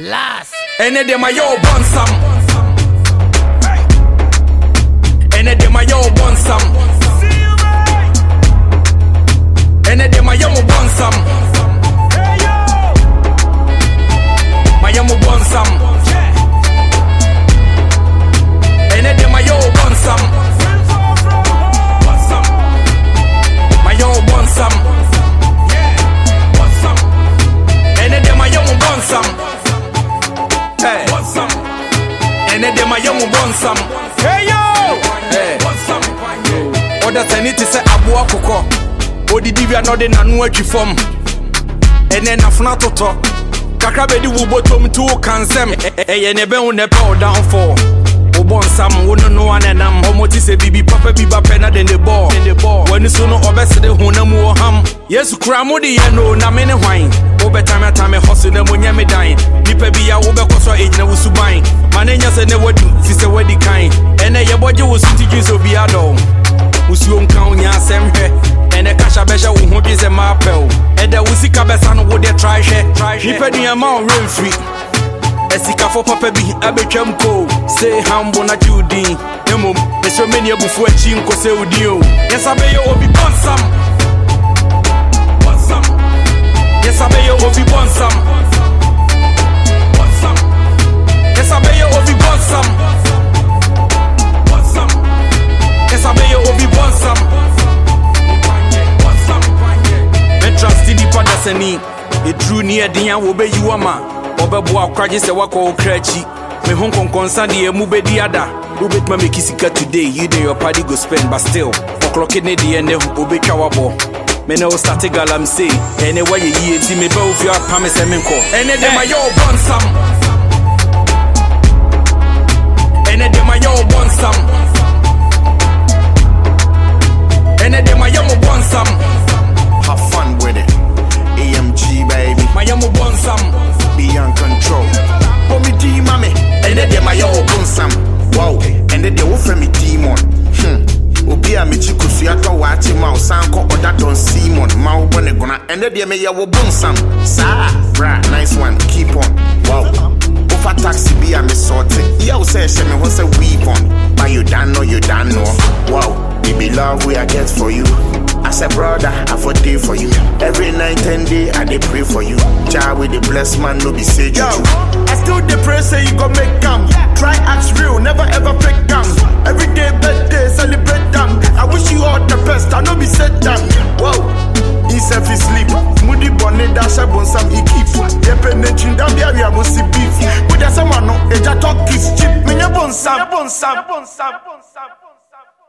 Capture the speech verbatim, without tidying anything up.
Last. Ene de ma yo bonsam. Ene de ma yo bonsam. Ene de ma yo bonsam. Ma yo bonsam. Ene de ma yo bonsam. Ma yo bonsam. Ene de ma yo bonsam. Hey, ene de ma yo bonsam. Hey yo, hey, oda tani ti se abo akoko. Odi divia no de nanu atwi fom. Ene na funa toto. Kakra bedi wo botom tu kansem. Eye ne be hu ne pe o downfall. O bonsam wo no no anenam. Omoti se bibi papa biba pena den the ball. In the ball. When so no obesede honam wo ham. Yesu kra mo de ye no na me ne hwan. Wo betame tame hustle na mo nyame dan. Nipa bia wo bekoso ejina wo suban. Manenya se ne wadu fi se wadi kan. Ene ye boje wo sutiji so bia do. Usuo nka onya asem hwe. Ene kasha besha wo ho dwese ma pel. Eda wo sika besa no wo de try hwe. Nipa dua ma on rain free. Esika for papa bi abetwam ko. Say hambo na judi. Emo me so many abufu achi nko se udi o. Yes abeyo obi bonsam. Bonsam. Yes abeyo obi bonsam. Bonsam. Yes abeyo obi bonsam. Bonsam. Yes abeyo obi bonsam. Bonsam. Me trust di padasani. E true ni edian wo be yiwama. Obebo akwaje se wako okrachi. Me hon konkonsa de emu be di ada. Who bet ma make sika today, you dey your party go spend, but still o'clock in the end obetwa wabo. Me no start galam say, anyway ye enti me be of your promise and menko. Ene de ma yo bonsam. Ene de ma yo bonsam. Ene de ma yo bonsam. Have fun with it. A M G baby. Ma yo bonsam. Beyond control. For me D mommy. Ene de ma yo bonsam. Wow, and then they offer me demon. Hmm. Obi a me chiku suato wachi ma osanko oda don Simon. Ma ubone gona and then they me ya wo bonsam. Sa, bra, nice one, keep on. Wow. Ofa taxi be a me sorting. Yeah, say she me what's a weapon. But you don't know, you don't know. Wow, baby love we I get for you. As a brother, I for day for you. Every night and day, I dey pray for you. Child with the blessed man, no be say you. I still dey pray say you gon' make come. Try acts real, never ever fake them. Every day, birthday, celebrate them. I wish you all the best, I no be set them. Whoa, he self is sleep. Moody bonnet, dash a bonsam, he keep. Yepe nechin, down the area, must see beef. But there's someone no, a talk is cheap. Me ya bonsam, bonsam, bonsam, bonsam, bonsam.